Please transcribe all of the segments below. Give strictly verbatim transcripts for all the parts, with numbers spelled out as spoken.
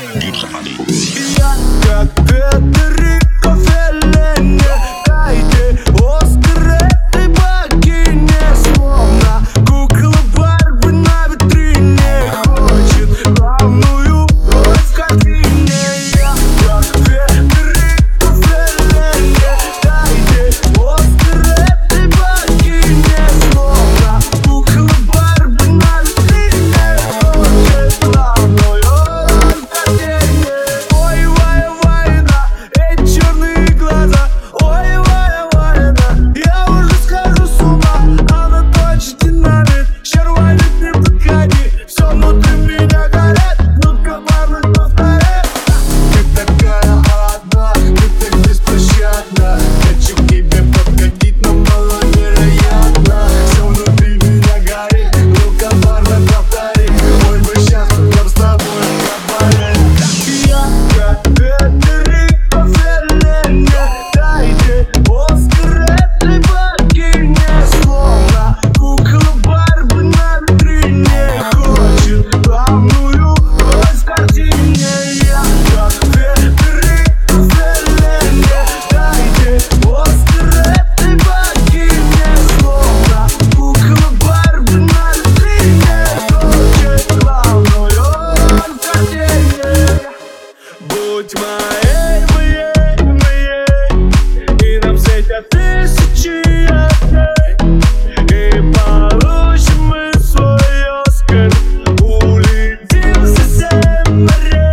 Я как ветер кофейный, дайте Оскар этой богине. Словно кукла Барби на витрине, хочет главную роль в картине. Я как ветер кофейный, дайте Оскар этой богине. Словно кукла Барби на витрине, хочет главную роль в картине. Ой, вай, вайна, эти черные глаза. Ой, вай, вайна, я уже схожу с ума. Она точит динамит, червонит не подходи. Все внутри меня горит, нутка парных повторяет. Ты такая одна, ты так беспощадна. Хочу к тебе подкатить, но маловероятно. Все внутри меня горит, нутка парных повтори. Ой, мы счастливы, нам с тобой говорить. Я как ветер кофейный, дайте Оскар этой богине. Словно кукла Барби на витрине, хочет главную роль в картине. Я как ветер кофейный, дайте Оскар этой богине. Словно кукла Барби на витрине, хочет главную роль в картине. Будь моей, моей, моей, и нам светят тысячи огней, и получим мы свой Оскар, улетим в соседнее море.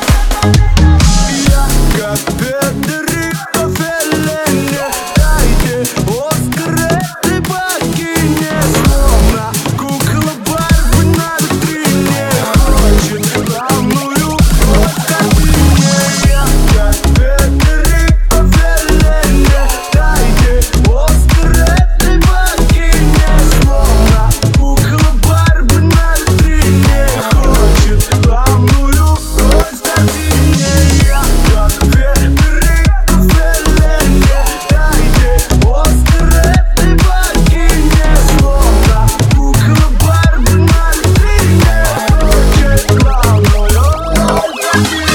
Я как ветер кофейный, дайте Оскар этой богине. Словно кукла Барби на витрине, хочет главную роль в картине. Я как ветер кофейный, дайте Оскар этой богине. Словно кукла Барби на витрине, хочет главную роль в картине. Я как ветер кофейный, дайте Оскар этой богине. Словно кукла Барби на витрине, хочет главную роль в картине.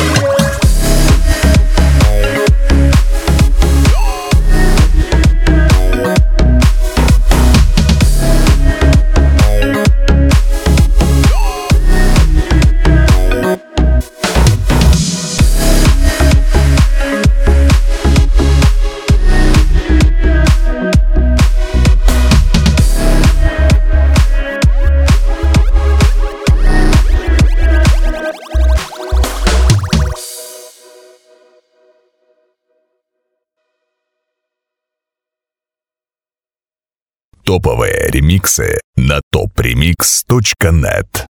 Топовые ремиксы на топ ремикс точка нет.